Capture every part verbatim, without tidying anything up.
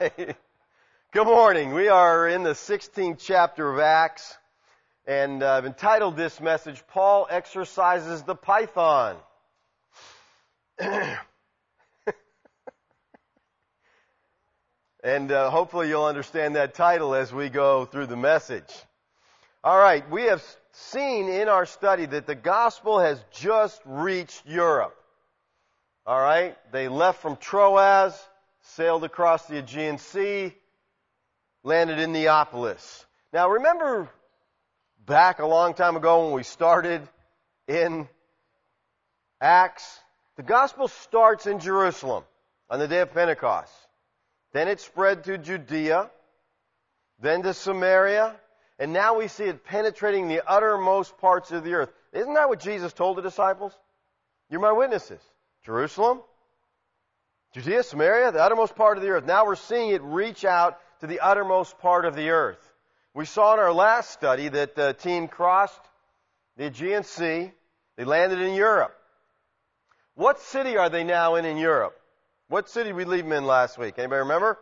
right. Good morning. We are in the sixteenth chapter of Acts, and uh, I've entitled this message, Paul Exercises the Python. And uh, hopefully you'll understand that title as we go through the message. All right, we have seen in our study that the gospel has just reached Europe. All right, they left from Troas, sailed across the Aegean Sea, landed in Neapolis. Now remember back a long time ago when we started in Acts, the gospel starts in Jerusalem on the day of Pentecost. Then it spread to Judea, then to Samaria, and now we see it penetrating the uttermost parts of the earth. Isn't that what Jesus told the disciples? You're my witnesses. Jerusalem, Judea, Samaria, the uttermost part of the earth. Now we're seeing it reach out to the uttermost part of the earth. We saw in our last study that the team crossed the Aegean Sea. They landed in Europe. What city are they now in in Europe? What city did we leave them in last week? Anybody remember?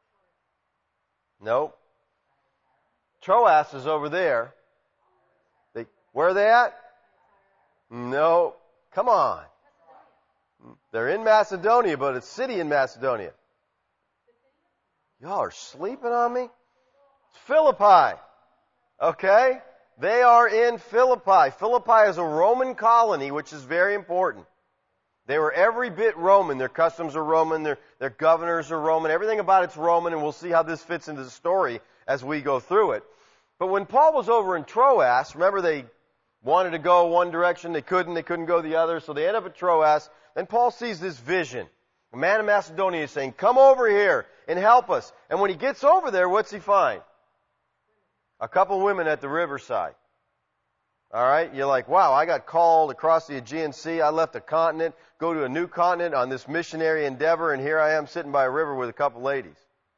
No. Troas is over there. They, where are they at? No. Come on. They're in Macedonia, but it's a city in Macedonia. Y'all are sleeping on me? It's Philippi. Okay? They are in Philippi. Philippi is a Roman colony, which is very important. They were every bit Roman. Their customs are Roman. Their, their governors are Roman. Everything about it's Roman, and we'll see how this fits into the story as we go through it. But when Paul was over in Troas, remember they wanted to go one direction. They couldn't. They couldn't go the other. So they end up at Troas. Then Paul sees this vision. A man in Macedonia is saying, come over here and help us. And when he gets over there, what's he find? A couple women at the riverside. All right? You're like, wow, I got called across the Aegean Sea. I left a continent, go to a new continent on this missionary endeavor, and here I am sitting by a river with a couple ladies.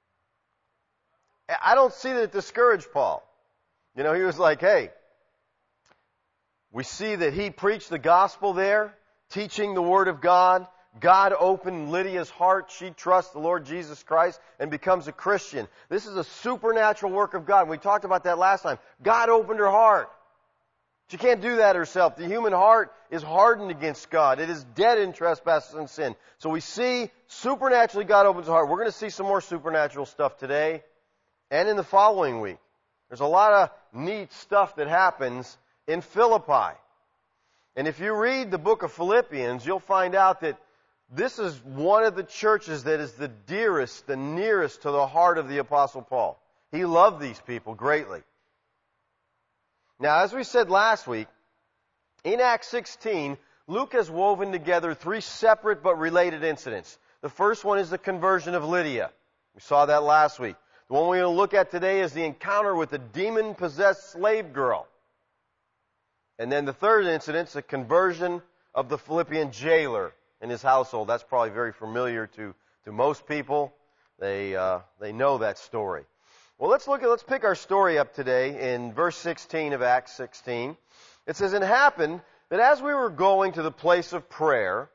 I don't see that it discouraged Paul. You know, he was like, hey, we see that he preached the gospel there, teaching the Word of God. God opened Lydia's heart. She trusts the Lord Jesus Christ and becomes a Christian. This is a supernatural work of God. We talked about that last time. God opened her heart. She can't do that herself. The human heart is hardened against God. It is dead in trespasses and sin. So we see supernaturally God opens the heart. We're going to see some more supernatural stuff today and in the following week. There's a lot of neat stuff that happens in Philippi. And if you read the book of Philippians, you'll find out that this is one of the churches that is the dearest, the nearest to the heart of the Apostle Paul. He loved these people greatly. Now, as we said last week, in Acts sixteen, Luke has woven together three separate but related incidents. The first one is the conversion of Lydia. We saw that last week. The one we're going to look at today is the encounter with the demon-possessed slave girl. And then the third incident is the conversion of the Philippian jailer in his household. That's probably very familiar to, to most people. They, uh, they know that story. Well, let's look at, let's pick our story up today in verse sixteen of Acts sixteen. It says, it happened that as we were going to the place of prayer,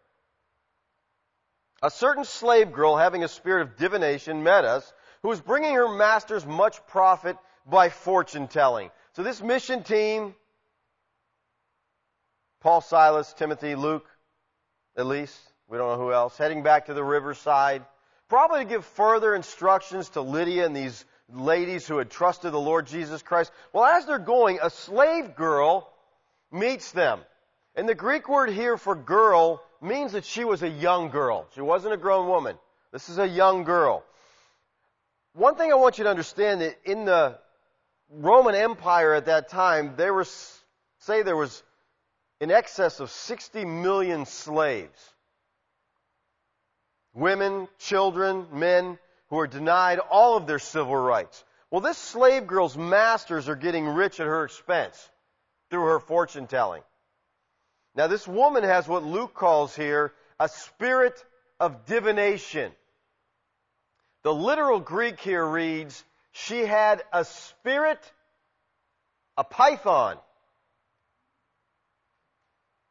a certain slave girl having a spirit of divination met us, who was bringing her masters much profit by fortune telling. So this mission team, Paul, Silas, Timothy, Luke, at least, we don't know who else, heading back to the riverside, probably to give further instructions to Lydia and these ladies who had trusted the Lord Jesus Christ. Well, as they're going, a slave girl meets them. And the Greek word here for girl means that she was a young girl. She wasn't a grown woman. This is a young girl. One thing I want you to understand, that in the Roman Empire at that time, there was, say there was in excess of sixty million slaves. Women, children, men who are denied all of their civil rights. Well, this slave girl's masters are getting rich at her expense through her fortune telling. Now, this woman has what Luke calls here a spirit of divination. The literal Greek here reads, she had a spirit, a python.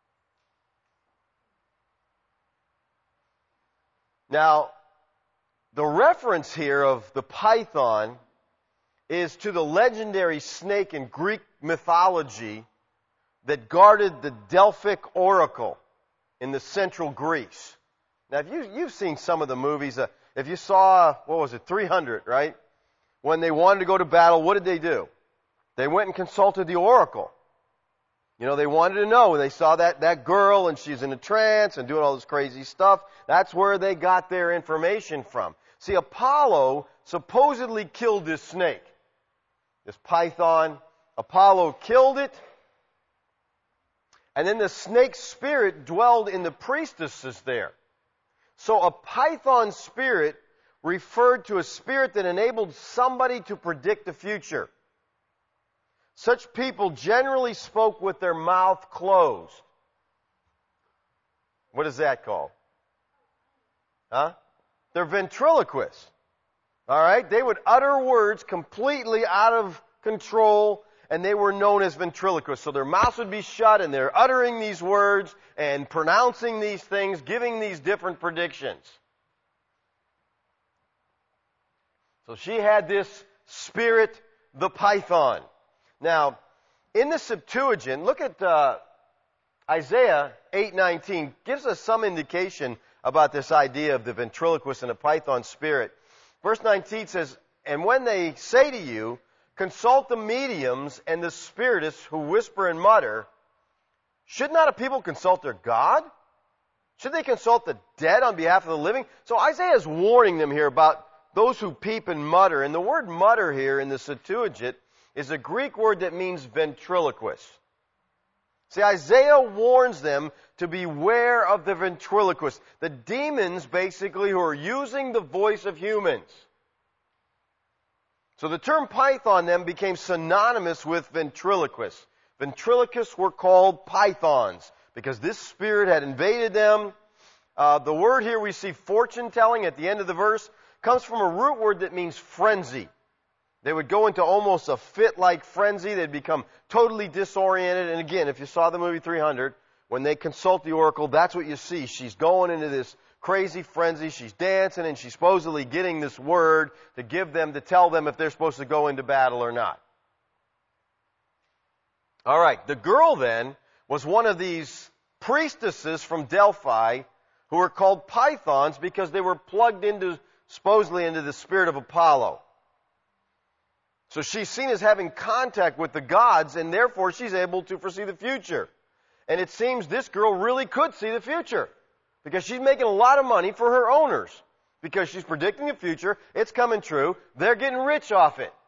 Now, The reference here of the python is to the legendary snake in Greek mythology that guarded the Delphic oracle in the central Greece. Now, if you, you've seen some of the movies, uh, if you saw, what was it, three hundred, right? When they wanted to go to battle, what did they do? They went and consulted the oracle. You know, they wanted to know. They saw that, that girl and she's in a trance and doing all this crazy stuff. That's where they got their information from. See, Apollo supposedly killed this snake, this python. Apollo killed it. And then the snake spirit dwelled in the priestesses there. So a python spirit referred to a spirit that enabled somebody to predict the future. Such people generally spoke with their mouth closed. What is that called? Huh? They're ventriloquists. All right? They would utter words completely out of control, and they were known as ventriloquists. So their mouths would be shut, and they're uttering these words and pronouncing these things, giving these different predictions. So she had this spirit, the python. Now, in the Septuagint, look at uh, Isaiah eight nineteen. Gives us some indication about this idea of the ventriloquist and the python spirit. Verse nineteen says, "And when they say to you, consult the mediums and the spiritists who whisper and mutter, should not a people consult their God? Should they consult the dead on behalf of the living?" So Isaiah is warning them here about those who peep and mutter. And the word mutter here in the Septuagint is a Greek word that means ventriloquist. See, Isaiah warns them to beware of the ventriloquist, the demons basically who are using the voice of humans. So the term python then became synonymous with ventriloquists. Ventriloquists were called pythons because this spirit had invaded them. Uh, the word here we see fortune telling at the end of the verse comes from a root word that means frenzy. They would go into almost a fit-like frenzy. They'd become totally disoriented. And again, if you saw the movie three hundred, when they consult the oracle, that's what you see. She's going into this crazy frenzy. She's dancing, and she's supposedly getting this word to give them, to tell them if they're supposed to go into battle or not. All right, the girl then was one of these priestesses from Delphi who were called pythons because they were plugged into, supposedly into the spirit of Apollo. So she's seen as having contact with the gods, and therefore she's able to foresee the future. And it seems this girl really could see the future because she's making a lot of money for her owners because she's predicting the future. It's coming true. They're getting rich off it.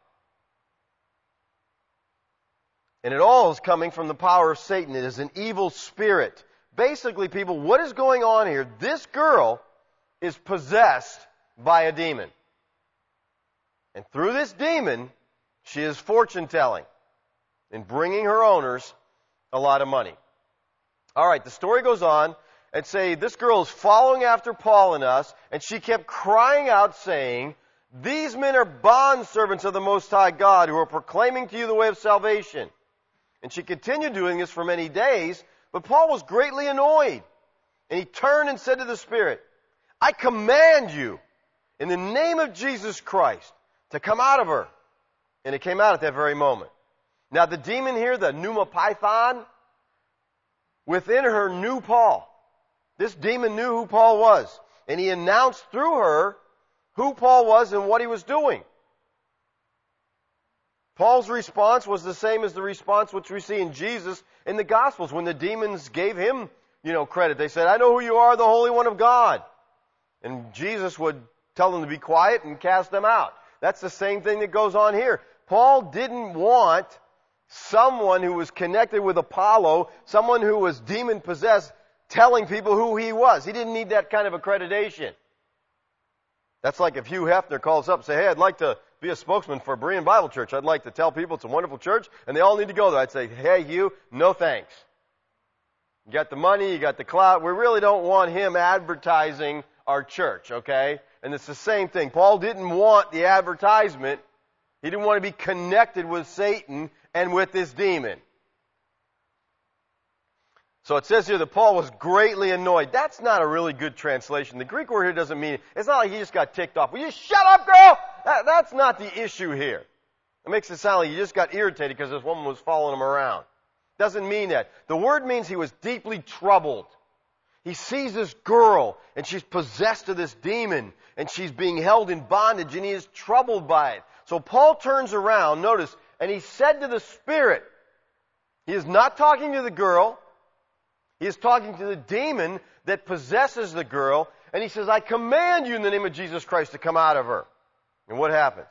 And it all is coming from the power of Satan. It is an evil spirit. Basically, people, what is going on here? This girl is possessed by a demon. And through this demon, she is fortune-telling and bringing her owners a lot of money. All right, the story goes on and say this girl is following after Paul and us, and she kept crying out saying, "These men are bondservants of the Most High God who are proclaiming to you the way of salvation." And she continued doing this for many days, but Paul was greatly annoyed. And he turned and said to the Spirit, "I command you in the name of Jesus Christ to come out of her." And it came out at that very moment. Now the demon here, the Pneuma Python, within her knew Paul. This demon knew who Paul was. And he announced through her who Paul was and what he was doing. Paul's response was the same as the response which we see in Jesus in the Gospels when the demons gave him, you know, credit. They said, "I know who you are, the Holy One of God." And Jesus would tell them to be quiet and cast them out. That's the same thing that goes on here. Paul didn't want someone who was connected with Apollo, someone who was demon-possessed, telling people who he was. He didn't need that kind of accreditation. That's like if Hugh Hefner calls up and says, "Hey, I'd like to be a spokesman for Berean Bible Church. I'd like to tell people it's a wonderful church, and they all need to go there." I'd say, "Hey, Hugh, no thanks. You got the money, you got the clout. We really don't want him advertising our church, okay?" And it's the same thing. Paul didn't want the advertisement. He didn't want to be connected with Satan and with this demon. So it says here that Paul was greatly annoyed. That's not a really good translation. The Greek word here doesn't mean, it's not like he just got ticked off. Will you shut up, girl? That, that's not the issue here. It makes it sound like he just got irritated because this woman was following him around. Doesn't mean that. The word means he was deeply troubled. He sees this girl, and she's possessed of this demon, and she's being held in bondage, and he is troubled by it. So Paul turns around, notice, and he said to the Spirit, he is not talking to the girl, he is talking to the demon that possesses the girl, and he says, I command you in the name of Jesus Christ to come out of her. And what happens?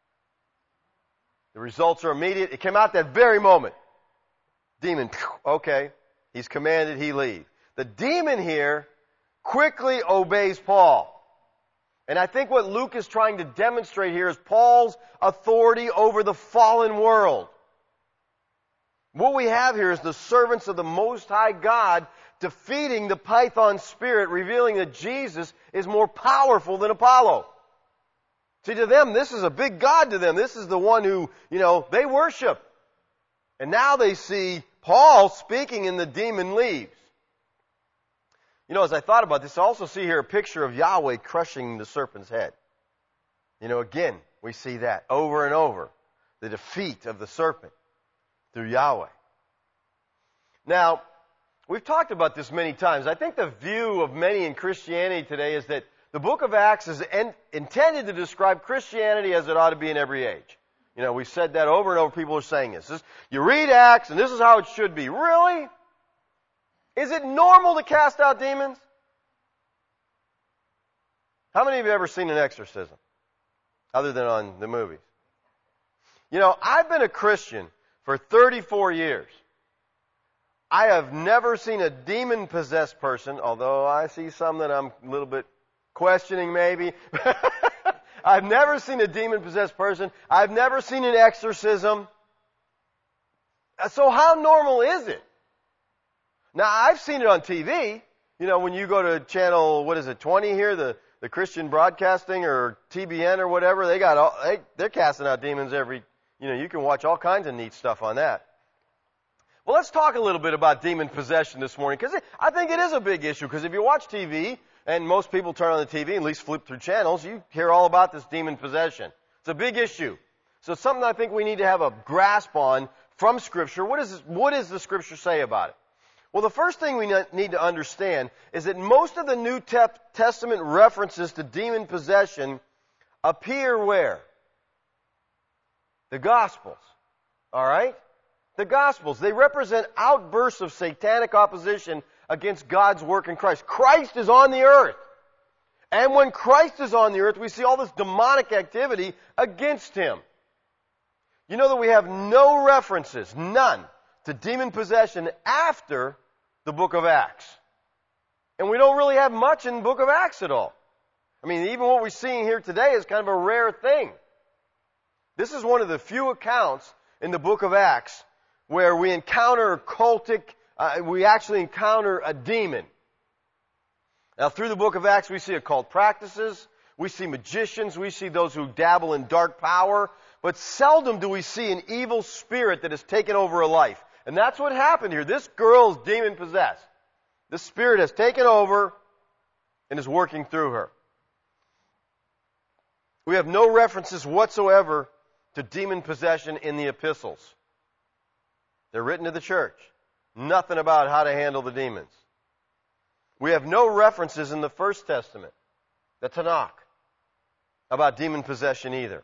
The results are immediate. It came out that very moment. Demon, okay, he's commanded he leave. The demon here quickly obeys Paul. And I think what Luke is trying to demonstrate here is Paul's authority over the fallen world. What we have here is the servants of the Most High God defeating the Python spirit, revealing that Jesus is more powerful than Apollo. See, to them, this is a big God to them. This is the one who, you know, they worship. And now they see Paul speaking and the demon leaves. You know, as I thought about this, I also see here a picture of Yahweh crushing the serpent's head. You know, again, we see that over and over. The defeat of the serpent through Yahweh. Now, we've talked about this many times. I think the view of many in Christianity today is that the book of Acts is en- intended to describe Christianity as it ought to be in every age. You know, we've said that over and over. People are saying this. this. You read Acts, and this is how it should be. Really? Is it normal to cast out demons? How many of you have ever seen an exorcism? Other than on the movies. You know, I've been a Christian for thirty-four years. I have never seen a demon-possessed person, although I see some that I'm a little bit questioning maybe. I've never seen a demon-possessed person. I've never seen an exorcism. So how normal is it? Now, I've seen it on T V. You know, when you go to channel, what is it, twenty here, the, the Christian Broadcasting or T B N or whatever, they got all, they, they're casting out demons every, you know, you can watch all kinds of neat stuff on that. Well, let's talk a little bit about demon possession this morning, because I think it is a big issue, because if you watch T V, and most people turn on the T V, at least flip through channels, you hear all about this demon possession. It's a big issue. So it's something I think we need to have a grasp on from Scripture. What, is, what does the Scripture say about it? Well, the first thing we need to understand is that most of the New Testament references to demon possession appear where? The Gospels. All right? The Gospels. They represent outbursts of satanic opposition against God's work in Christ. Christ is on the earth. And when Christ is on the earth, we see all this demonic activity against Him. You know that we have no references, none, to demon possession after the book of Acts. And we don't really have much in the book of Acts at all. I mean, even what we're seeing here today is kind of a rare thing. This is one of the few accounts in the book of Acts where we encounter cultic, uh, we actually encounter a demon. Now, through the book of Acts, we see occult practices, we see magicians, we see those who dabble in dark power, but seldom do we see an evil spirit that has taken over a life. And that's what happened here. This girl is demon-possessed. This spirit has taken over and is working through her. We have no references whatsoever to demon possession in the epistles. They're written to the church. Nothing about how to handle the demons. We have no references in the First Testament, the Tanakh, about demon possession either.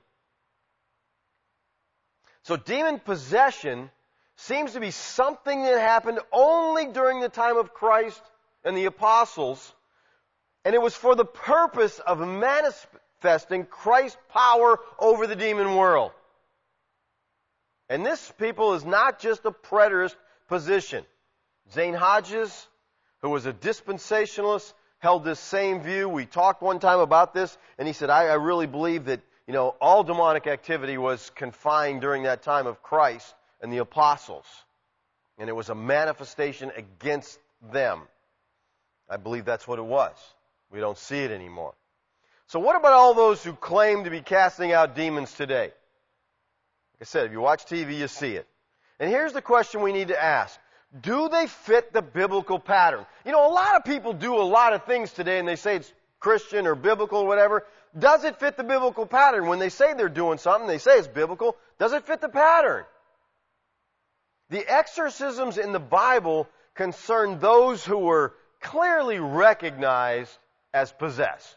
So demon possession seems to be something that happened only during the time of Christ and the apostles, and it was for the purpose of manifesting Christ's power over the demon world. And this, people, is not just a preterist position. Zane Hodges, who was a dispensationalist, held this same view. We talked one time about this, and he said, I, I really believe that, you know, all demonic activity was confined during that time of Christ and the apostles. And it was a manifestation against them. I believe that's what it was. We don't see it anymore. So what about all those who claim to be casting out demons today? Like I said, if you watch T V, you see it. And here's the question we need to ask. do they fit the biblical pattern? You know, a lot of people do a lot of things today and they say it's Christian or biblical or whatever. Does it fit the biblical pattern? When they say they're doing something, they say it's biblical, does it fit the pattern? The exorcisms in the Bible concern those who were clearly recognized as possessed.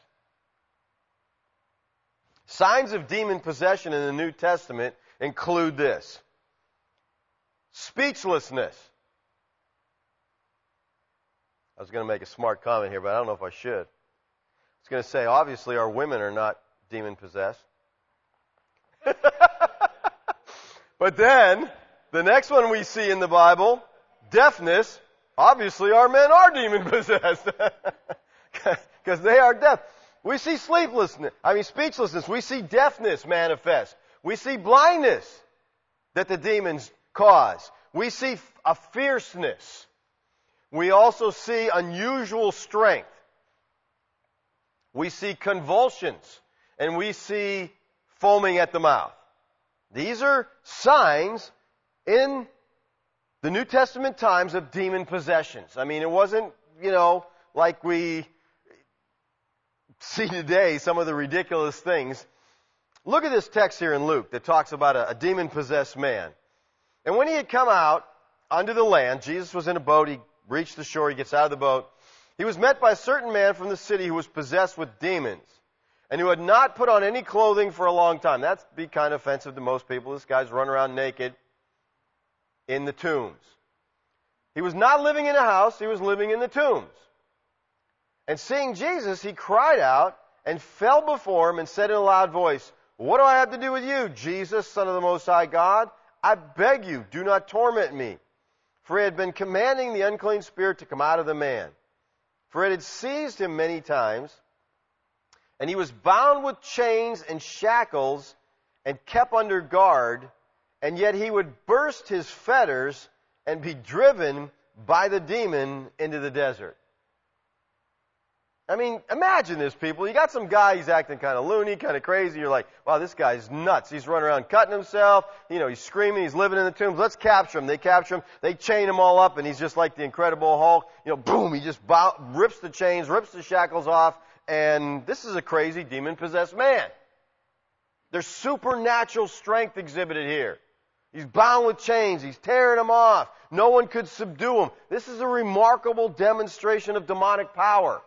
Signs of demon possession in the New Testament include this: speechlessness. I was going to make a smart comment here, but I don't know if I should. I was going to say, obviously, our women are not demon possessed. But then, the next one we see in the Bible, deafness. Obviously, our men are demon possessed. Because they are deaf. We see sleeplessness, I mean speechlessness. We see deafness manifest. We see blindness that the demons cause. We see a fierceness. We also see unusual strength. We see convulsions. And we see foaming at the mouth. These are signs in the New Testament times of demon possessions. I mean, it wasn't, you know, like we see today, some of the ridiculous things. Look at this text here in Luke that talks about a, a demon-possessed man. And when he had come out onto the land, Jesus was in a boat, he reached the shore, he gets out of the boat. He was met by a certain man from the city who was possessed with demons, and who had not put on any clothing for a long time. That'd be kind of offensive to most people. This guy's running around naked in the tombs. He was not living in a house, he was living in the tombs. And seeing Jesus, he cried out and fell before him and said in a loud voice, "What do I have to do with you, Jesus, Son of the Most High God? I beg you, do not torment me." For he had been commanding the unclean spirit to come out of the man. For it had seized him many times, and he was bound with chains and shackles and kept under guard, and yet he would burst his fetters and be driven by the demon into the desert. I mean, imagine this, people. You got some guy, he's acting kind of loony, kind of crazy. You're like, wow, this guy's nuts. He's running around cutting himself. You know, he's screaming. He's living in the tombs. Let's capture him. They capture him. They chain him all up, and he's just like the Incredible Hulk. You know, boom, he just bow, rips the chains, rips the shackles off, and this is a crazy demon-possessed man. There's supernatural strength exhibited here. He's bound with chains. He's tearing them off. No one could subdue him. This is a remarkable demonstration of demonic power.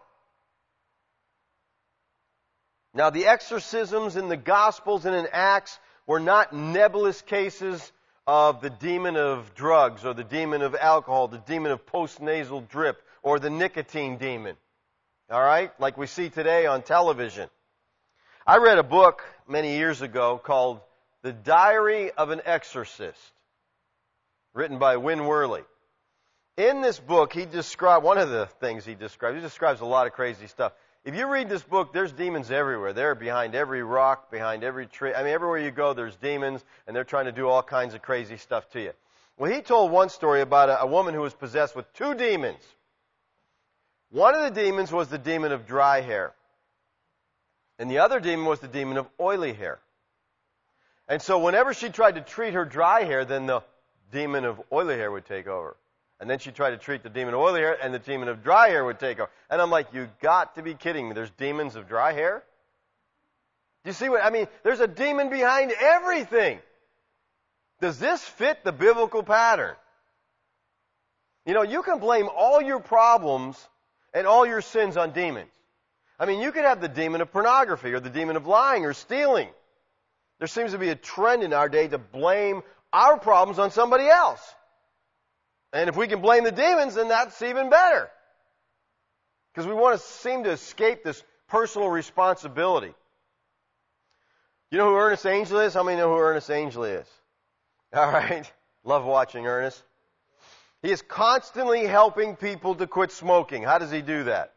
Now, the exorcisms in the Gospels and in Acts were not nebulous cases of the demon of drugs or the demon of alcohol, the demon of postnasal drip, or the nicotine demon. All right? Like we see today on television. I read a book many years ago called The Diary of an Exorcist, written by Win Worley. In this book, he described, one of the things he describes, he describes a lot of crazy stuff. If you read this book, there's demons everywhere. They're behind every rock, behind every tree. I mean, everywhere you go, there's demons, and they're trying to do all kinds of crazy stuff to you. Well, he told one story about a, a woman who was possessed with two demons. One of the demons was the demon of dry hair, and the other demon was the demon of oily hair. And so whenever she tried to treat her dry hair, then the demon of oily hair would take over. And then she tried to treat the demon of oily hair, and the demon of dry hair would take over. And I'm like, you got to be kidding me. There's demons of dry hair? Do you see what, I mean, there's a demon behind everything. Does this fit the biblical pattern? You know, you can blame all your problems and all your sins on demons. I mean, you could have the demon of pornography or the demon of lying or stealing. There seems to be a trend in our day to blame our problems on somebody else. And if we can blame the demons, then that's even better. Because we want to seem to escape this personal responsibility. You know who Ernest Angley is? How many know who Ernest Angley is? All right. Love watching Ernest. He is constantly helping people to quit smoking. How does he do that?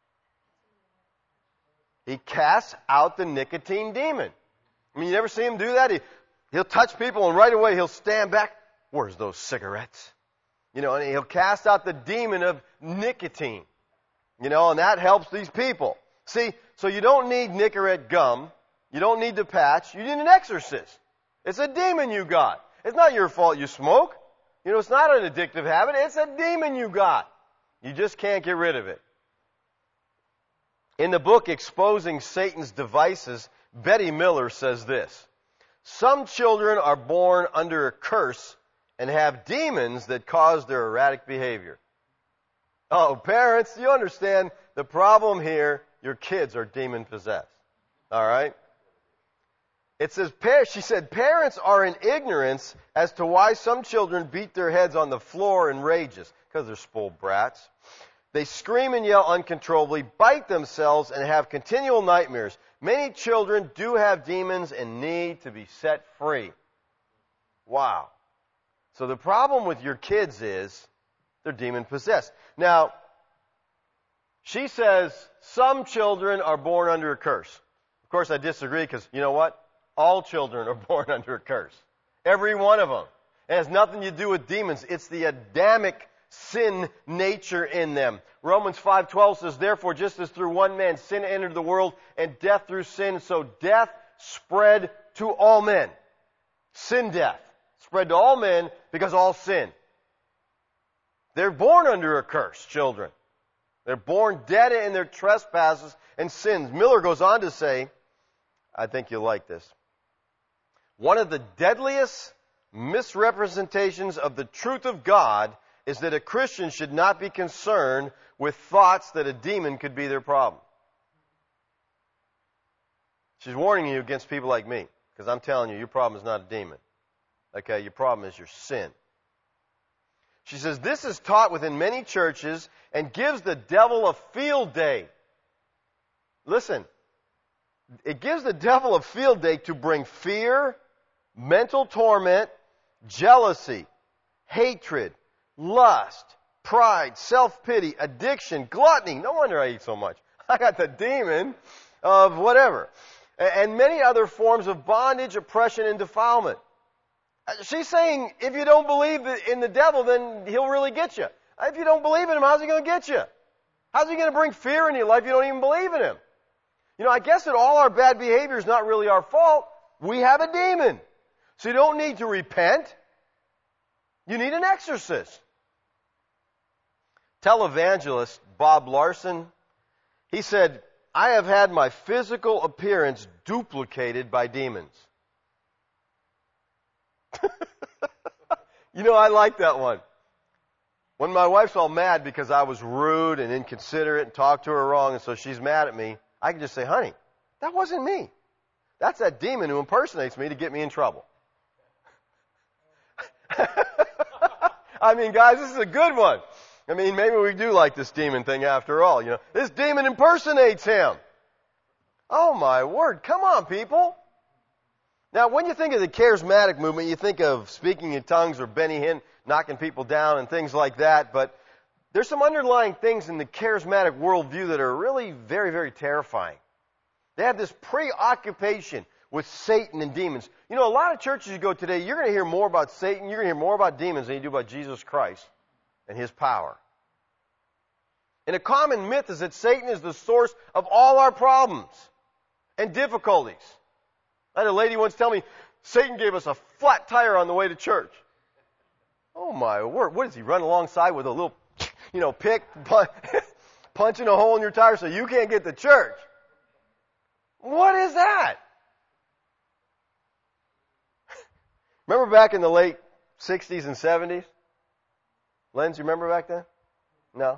He casts out the nicotine demon. I mean, you never see him do that? He, he'll touch people and right away he'll stand back. Where's those cigarettes? You know, and he'll cast out the demon of nicotine. You know, and that helps these people. See, so you don't need Nicorette gum. You don't need the patch. You need an exorcist. It's a demon you got. It's not your fault you smoke. You know, it's not an addictive habit. It's a demon you got. You just can't get rid of it. In the book Exposing Satan's Devices, Betty Miller says this: some children are born under a curse and have demons that cause their erratic behavior. Oh, parents, you understand the problem here. Your kids are demon-possessed. All right? It says, she said, parents are in ignorance as to why some children beat their heads on the floor in rages, because they're spoiled brats. They scream and yell uncontrollably, bite themselves, and have continual nightmares. Many children do have demons and need to be set free. Wow. So the problem with your kids is they're demon-possessed. Now, she says some children are born under a curse. Of course, I disagree because, you know what? All children are born under a curse. Every one of them. It has nothing to do with demons. It's the Adamic sin nature in them. Romans five twelve says, therefore, just as through one man sin entered the world, and death through sin, so death spread to all men. Sin death. Spread to all men because all sin. They're born under a curse, children. They're born dead in their trespasses and sins. Miller goes on to say, I think you'll like this, one of the deadliest misrepresentations of the truth of God is that a Christian should not be concerned with thoughts that a demon could be their problem. She's warning you against people like me, because I'm telling you, your problem is not a demon. Okay, your problem is your sin. She says, this is taught within many churches and gives the devil a field day. Listen, it gives the devil a field day to bring fear, mental torment, jealousy, hatred, lust, pride, self-pity, addiction, gluttony. No wonder I eat so much. I got the demon of whatever. And many other forms of bondage, oppression, and defilement. She's saying, if you don't believe in the devil, then he'll really get you. If you don't believe in him, how's he going to get you? How's he going to bring fear in your life if you don't even believe in him? You know, I guess that all our bad behavior is not really our fault. We have a demon. So you don't need to repent. You need an exorcist. Televangelist Bob Larson, he said, I have had my physical appearance duplicated by demons. You know, I like that one. When my wife's all mad because I was rude and inconsiderate and talked to her wrong, and so she's mad at me, I can just say, honey, that wasn't me. That's that demon who impersonates me to get me in trouble. I mean, guys, this is a good one. I mean, maybe we do like this demon thing after all. You know, this demon impersonates him. Oh, my word. Come on, people. Now, when you think of the charismatic movement, you think of speaking in tongues or Benny Hinn knocking people down and things like that. But there's some underlying things in the charismatic worldview that are really very, very terrifying. They have this preoccupation with Satan and demons. You know, a lot of churches you go today, you're going to hear more about Satan, you're going to hear more about demons than you do about Jesus Christ and his power. And a common myth is that Satan is the source of all our problems and difficulties. I had a lady once tell me, Satan gave us a flat tire on the way to church. Oh my word, what does he run alongside with a little, you know, pick, punch, punching a hole in your tire so you can't get to church? What is that? Remember back in the late sixties and seventies? Lenz, you remember back then? No?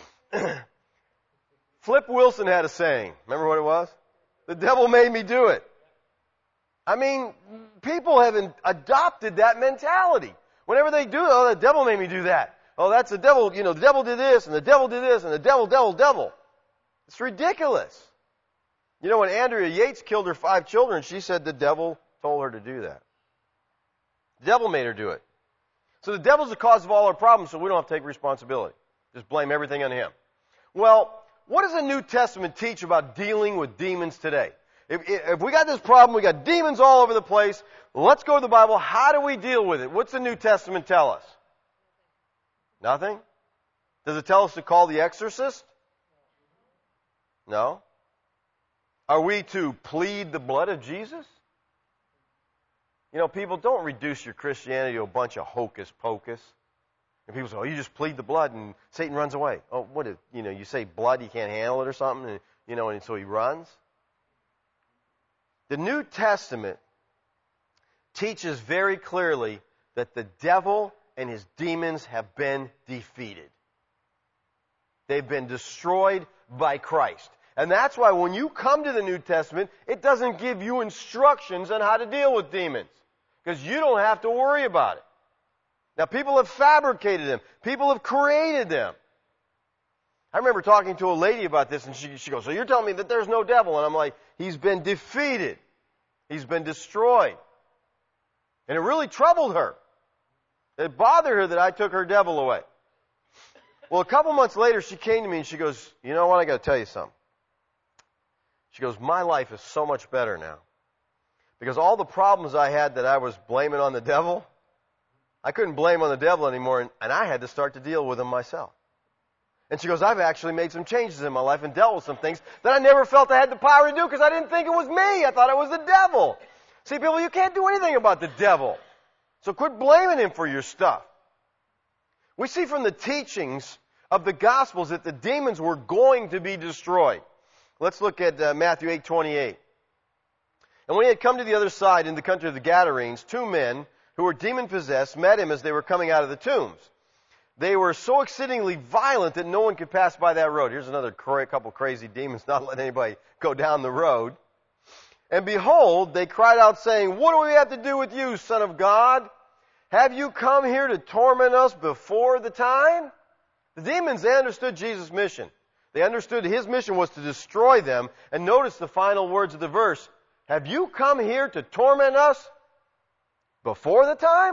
Flip Wilson had a saying. Remember what it was? The devil made me do it. I mean, people have adopted that mentality. Whenever they do, oh, the devil made me do that. Oh, that's the devil, you know, the devil did this, and the devil did this, and the devil, devil, devil. It's ridiculous. You know, when Andrea Yates killed her five children, she said the devil told her to do that. The devil made her do it. So the devil's the cause of all our problems, so we don't have to take responsibility. Just blame everything on him. Well, what does the New Testament teach about dealing with demons today? If, if we got this problem, we got demons all over the place, let's go to the Bible. How do we deal with it? What's the New Testament tell us? Nothing? Does it tell us to call the exorcist? No. Are we to plead the blood of Jesus? You know, people, don't reduce your Christianity to a bunch of hocus pocus. And people say, oh, you just plead the blood and Satan runs away. Oh, what is, you know, you say blood, you can't handle it or something, and, you know, and so he runs. The New Testament teaches very clearly that the devil and his demons have been defeated. They've been destroyed by Christ. And that's why when you come to the New Testament, it doesn't give you instructions on how to deal with demons. Because you don't have to worry about it. Now, people have fabricated them. People have created them. I remember talking to a lady about this, and she, she goes, so you're telling me that there's no devil? And I'm like, he's been defeated. He's been destroyed. And it really troubled her. It bothered her that I took her devil away. Well, a couple months later, she came to me and she goes, you know what, I got to tell you something. She goes, my life is so much better now. Because all the problems I had that I was blaming on the devil, I couldn't blame on the devil anymore, and, and I had to start to deal with them myself. And she goes, I've actually made some changes in my life and dealt with some things that I never felt I had the power to do because I didn't think it was me. I thought it was the devil. See, people, you can't do anything about the devil. So quit blaming him for your stuff. We see from the teachings of the Gospels that the demons were going to be destroyed. Let's look at uh, Matthew eight twenty-eight. And when he had come to the other side in the country of the Gadarenes, two men who were demon-possessed met him as they were coming out of the tombs. They were so exceedingly violent that no one could pass by that road. Here's another cra- couple crazy demons not letting anybody go down the road. And behold, they cried out saying, what do we have to do with you, Son of God? Have you come here to torment us before the time? The demons, they understood Jesus' mission. They understood his mission was to destroy them. And notice the final words of the verse. Have you come here to torment us before the time?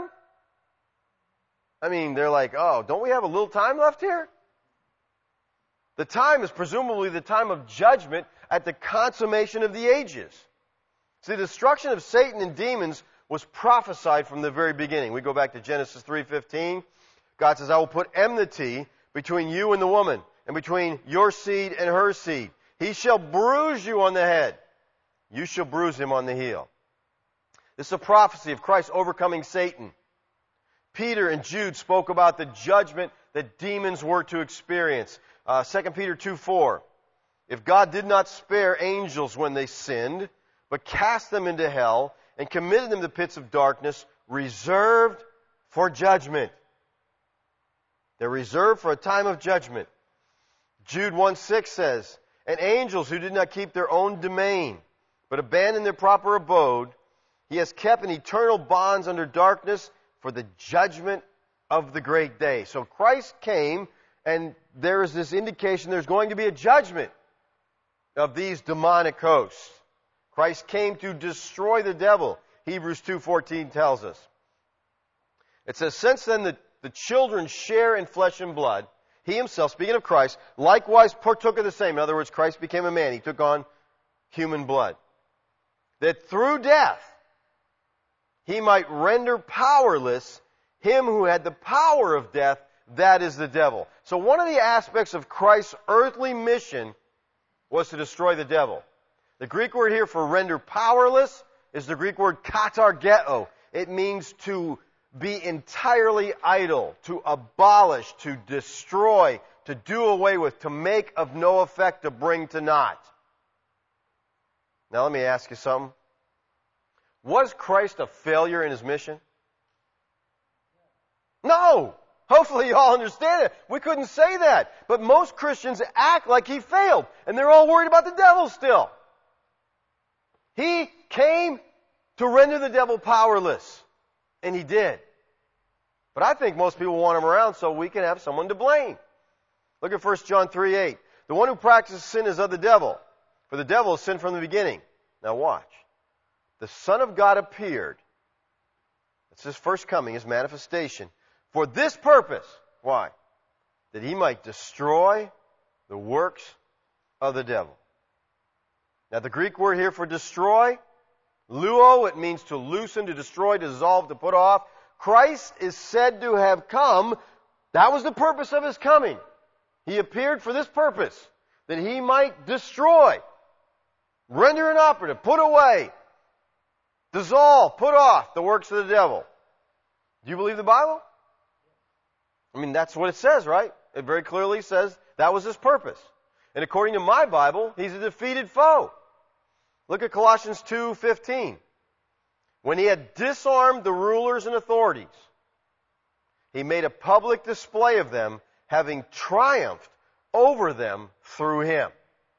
I mean, they're like, oh, don't we have a little time left here? The time is presumably the time of judgment at the consummation of the ages. See, the destruction of Satan and demons was prophesied from the very beginning. We go back to Genesis three fifteen. God says, I will put enmity between you and the woman, and between your seed and her seed. He shall bruise you on the head. You shall bruise him on the heel. This is a prophecy of Christ overcoming Satan. Peter and Jude spoke about the judgment that demons were to experience. Uh, Second Peter two four. If God did not spare angels when they sinned, but cast them into hell and committed them to pits of darkness, reserved for judgment. They're reserved for a time of judgment. Jude one six says, and angels who did not keep their own domain, but abandoned their proper abode, he has kept in eternal bonds under darkness for the judgment of the great day. So Christ came, and there is this indication there's going to be a judgment of these demonic hosts. Christ came to destroy the devil. Hebrews two fourteen tells us. It says, since then the, the children share in flesh and blood, he himself, speaking of Christ, likewise partook of the same. In other words, Christ became a man. He took on human blood. That through death, he might render powerless him who had the power of death, that is the devil. So one of the aspects of Christ's earthly mission was to destroy the devil. The Greek word here for render powerless is the Greek word katargeo. It means to be entirely idle, to abolish, to destroy, to do away with, to make of no effect, to bring to naught. Now let me ask you something. Was Christ a failure in his mission? No! Hopefully you all understand it. We couldn't say that. But most Christians act like he failed, and they're all worried about the devil still. He came to render the devil powerless, and he did. But I think most people want him around so we can have someone to blame. Look at First John three eight. The one who practices sin is of the devil, for the devil has sinned from the beginning. Now watch. The Son of God appeared. It's his first coming, his manifestation. For this purpose. Why? That he might destroy the works of the devil. Now the Greek word here for destroy, luo, it means to loosen, to destroy, to dissolve, to put off. Christ is said to have come. That was the purpose of his coming. He appeared for this purpose. That he might destroy, render inoperative, put away Dissolve, put off the works of the devil. Do you believe the Bible? I mean, that's what it says, right? It very clearly says that was his purpose. And according to my Bible, he's a defeated foe. Look at Colossians two fifteen. When he had disarmed the rulers and authorities, he made a public display of them, having triumphed over them through him.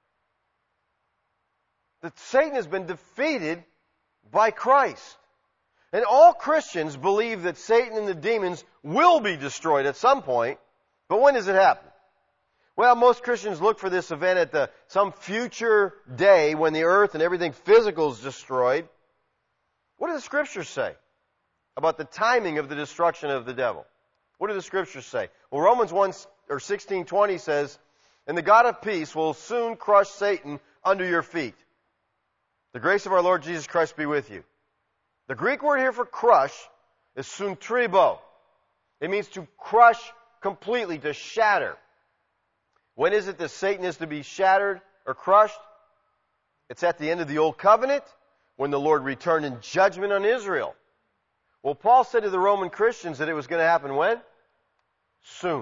That Satan has been defeated by Christ. And all Christians believe that Satan and the demons will be destroyed at some point. But when does it happen? Well, most Christians look for this event at the, some future day when the earth and everything physical is destroyed. What do the Scriptures say about the timing of the destruction of the devil? What do the Scriptures say? Well, Romans one or sixteen twenty says, "And the God of peace will soon crush Satan under your feet. The grace of our Lord Jesus Christ be with you." The Greek word here for crush is suntribo. It means to crush completely, to shatter. When is it that Satan is to be shattered or crushed? It's at the end of the Old Covenant, when the Lord returned in judgment on Israel. Well, Paul said to the Roman Christians that it was going to happen when? Soon.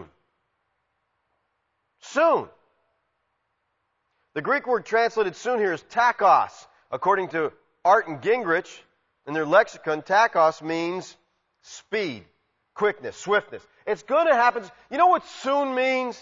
Soon. The Greek word translated soon here is tachos. According to Art and Gingrich, in their lexicon, tachos means speed, quickness, swiftness. It's going to happen. You know what soon means?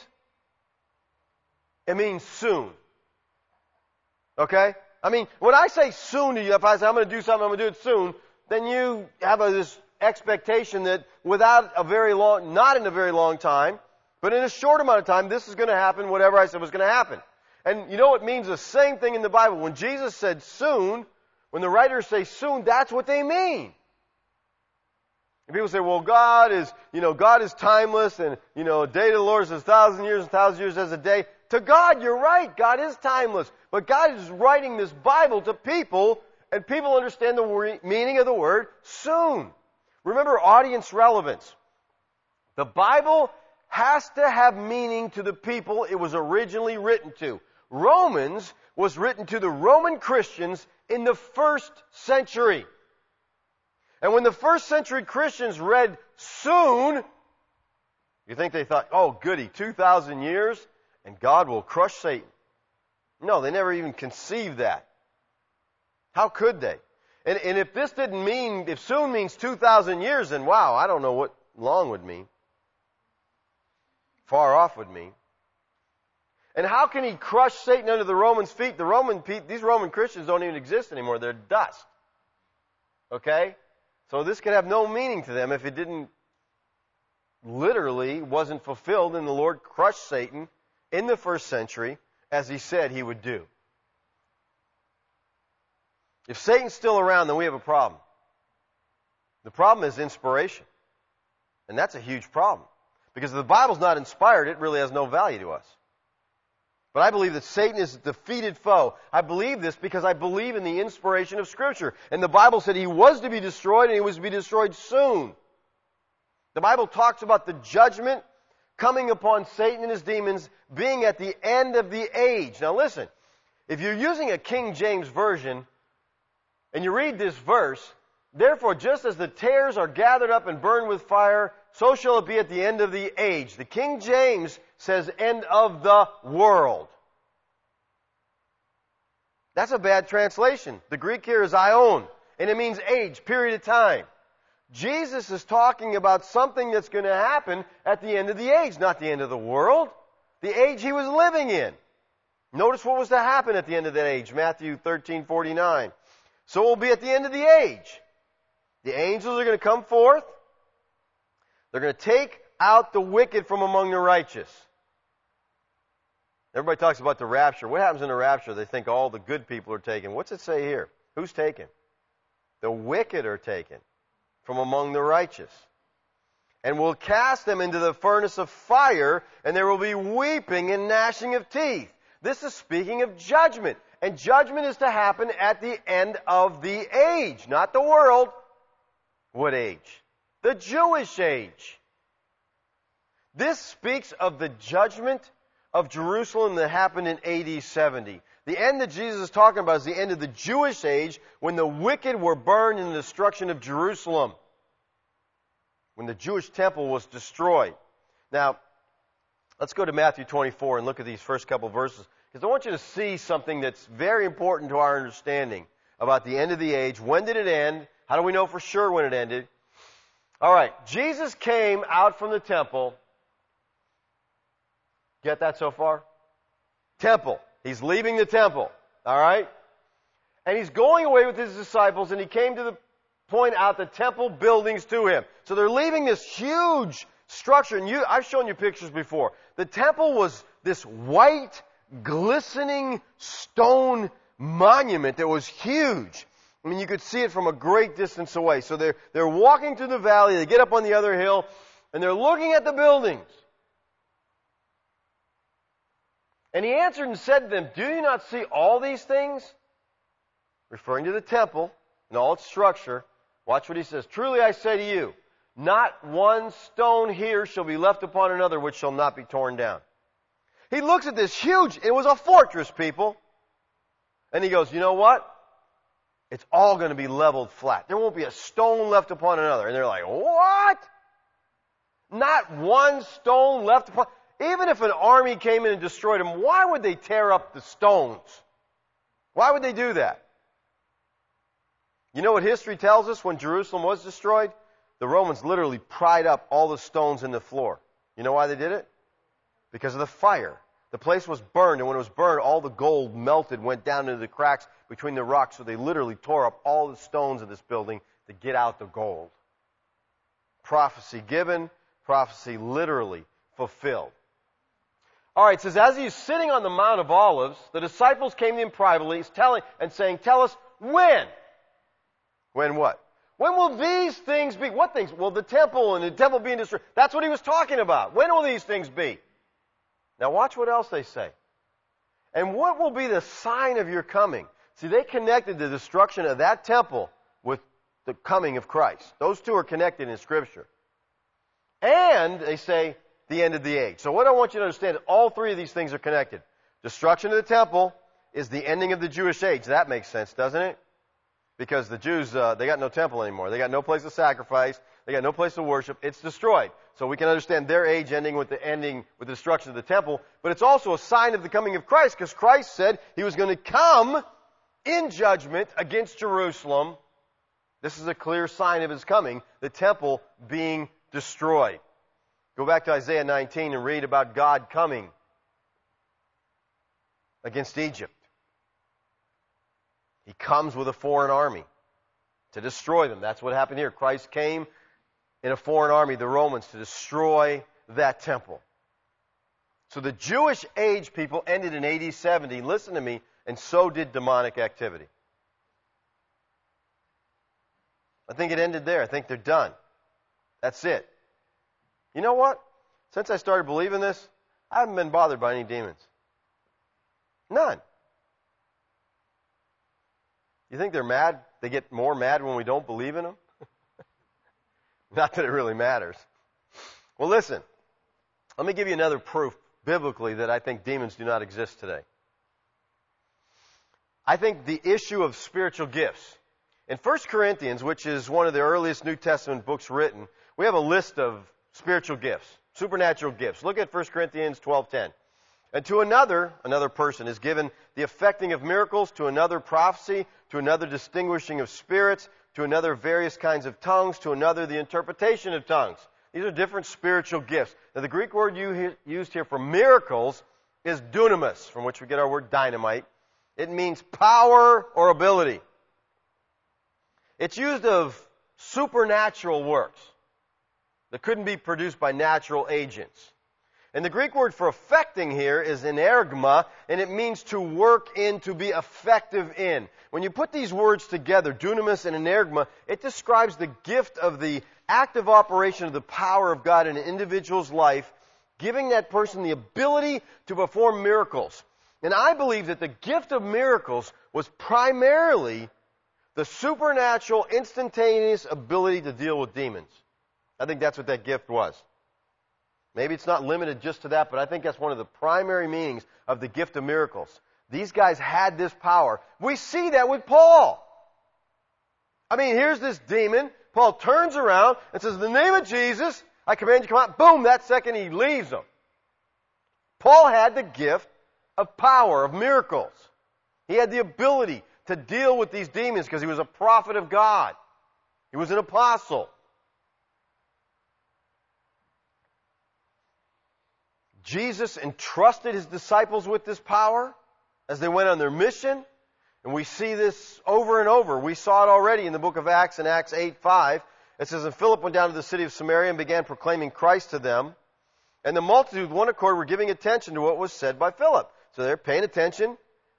It means soon. Okay? I mean, when I say soon to you, if I say I'm going to do something, I'm going to do it soon, then you have a, this expectation that without a very long, not in a very long time, but in a short amount of time, this is going to happen, whatever I said was going to happen. And you know it means the same thing in the Bible. When Jesus said soon, when the writers say soon, that's what they mean. And people say, well, God is, you know, God is timeless, and, you know, a day to the Lord is a thousand years, and a thousand years as a day. To God, you're right. God is timeless. But God is writing this Bible to people, and people understand the meaning of the word soon. Remember audience relevance. The Bible has to have meaning to the people it was originally written to. Romans was written to the Roman Christians in the first century. And when the first century Christians read soon, you think they thought, oh, goody, two thousand years, and God will crush Satan. No, they never even conceived that. How could they? And, and if this didn't mean, if soon means two thousand years, then wow, I don't know what long would mean. Far off would mean. And how can he crush Satan under the Romans' feet? The Roman, these Roman Christians don't even exist anymore. They're dust. Okay? So this could have no meaning to them if it didn't, literally, wasn't fulfilled, and the Lord crushed Satan in the first century as he said he would do. If Satan's still around, then we have a problem. The problem is inspiration. And that's a huge problem. Because if the Bible's not inspired, it really has no value to us. But I believe that Satan is a defeated foe. I believe this because I believe in the inspiration of Scripture. And the Bible said he was to be destroyed, and he was to be destroyed soon. The Bible talks about the judgment coming upon Satan and his demons being at the end of the age. Now listen, if you're using a King James Version, and you read this verse, therefore just as the tares are gathered up and burned with fire, so shall it be at the end of the age. The King James says end of the world. That's a bad translation. The Greek here is aion, and it means age, period of time. Jesus is talking about something that's going to happen at the end of the age, not the end of the world. The age he was living in. Notice what was to happen at the end of that age. Matthew thirteen forty-nine. So it will be at the end of the age. The angels are going to come forth. They're going to take out the wicked from among the righteous. Everybody talks about the rapture. What happens in the rapture? They think all the good people are taken. What's it say here? Who's taken? The wicked are taken from among the righteous. And will cast them into the furnace of fire, and there will be weeping and gnashing of teeth. This is speaking of judgment. And judgment is to happen at the end of the age, not the world. What age? The Jewish age. This speaks of the judgment of Jerusalem that happened in A D seventy. The end that Jesus is talking about is the end of the Jewish age, when the wicked were burned in the destruction of Jerusalem, when the Jewish temple was destroyed. Now, let's go to Matthew twenty-four and look at these first couple verses, because I want you to see something that's very important to our understanding about the end of the age. When did it end? How do we know for sure when it ended? All right, Jesus came out from the temple. Get that so far? Temple. He's leaving the temple. All right? And he's going away with his disciples, and he came to the point out the temple buildings to him. So they're leaving this huge structure, and you, I've shown you pictures before. The temple was this white, glistening stone monument that was huge. I mean, you could see it from a great distance away. So they're, they're walking through the valley, they get up on the other hill, and they're looking at the buildings. And he answered and said to them, "Do you not see all these things?" Referring to the temple and all its structure. Watch what he says. "Truly I say to you, not one stone here shall be left upon another which shall not be torn down." He looks at this huge, it was a fortress, people. And he goes, you know what? It's all going to be leveled flat. There won't be a stone left upon another. And they're like, what? Not one stone left upon... Even if an army came in and destroyed them, why would they tear up the stones? Why would they do that? You know what history tells us when Jerusalem was destroyed? The Romans literally pried up all the stones in the floor. You know why they did it? Because of the fire. The place was burned, and when it was burned, all the gold melted, went down into the cracks between the rocks, so they literally tore up all the stones of this building to get out the gold. Prophecy given, prophecy literally fulfilled. All right, it says, as he's sitting on the Mount of Olives, the disciples came to him privately telling, and saying, "Tell us when." When what? When will these things be? What things? Well, the temple and the temple being destroyed. That's what he was talking about. When will these things be? Now watch what else they say. "And what will be the sign of your coming?" See, they connected the destruction of that temple with the coming of Christ. Those two are connected in Scripture. And, they say, the end of the age. So what I want you to understand is all three of these things are connected. Destruction of the temple is the ending of the Jewish age. That makes sense, doesn't it? Because the Jews, uh, they got no temple anymore. They got no place to sacrifice. They got no place to worship. It's destroyed. So we can understand their age ending with the ending, with the destruction of the temple. But it's also a sign of the coming of Christ, because Christ said he was going to come in judgment against Jerusalem. This is a clear sign of his coming, the temple being destroyed. Go back to Isaiah nineteen and read about God coming against Egypt. He comes with a foreign army to destroy them. That's what happened here. Christ came in a foreign army, the Romans, to destroy that temple. So the Jewish age, people, ended in A D seventy. Listen to me. And so did demonic activity. I think it ended there. I think they're done. That's it. You know what? Since I started believing this, I haven't been bothered by any demons. None. You think they're mad? They get more mad when we don't believe in them? Not that it really matters. Well, listen. Let me give you another proof, biblically, that I think demons do not exist today. I think the issue of spiritual gifts. In First Corinthians, which is one of the earliest New Testament books written, we have a list of spiritual gifts, supernatural gifts. Look at First Corinthians twelve ten. "And to another, another person, is given the effecting of miracles, to another prophecy, to another distinguishing of spirits, to another various kinds of tongues, to another the interpretation of tongues." These are different spiritual gifts. Now, the Greek word used here for miracles is dunamis, from which we get our word dynamite. It means power or ability. It's used of supernatural works that couldn't be produced by natural agents. And the Greek word for affecting here is energma, and it means to work in, to be effective in. When you put these words together, dunamis and energma, it describes the gift of the active operation of the power of God in an individual's life, giving that person the ability to perform miracles. And I believe that the gift of miracles was primarily the supernatural, instantaneous ability to deal with demons. I think that's what that gift was. Maybe it's not limited just to that, but I think that's one of the primary meanings of the gift of miracles. These guys had this power. We see that with Paul. I mean, here's this demon. Paul turns around and says, in the name of Jesus, I command you to come out. Boom, that second he leaves them. Paul had the gift of power, of miracles. He had the ability to deal with these demons because he was a prophet of God. He was an apostle. Jesus entrusted his disciples with this power as they went on their mission. And we see this over and over. We saw it already in the book of Acts in Acts eight five. It says, and Philip went down to the city of Samaria and began proclaiming Christ to them. And the multitude with one accord were giving attention to what was said by Philip. So they're paying attention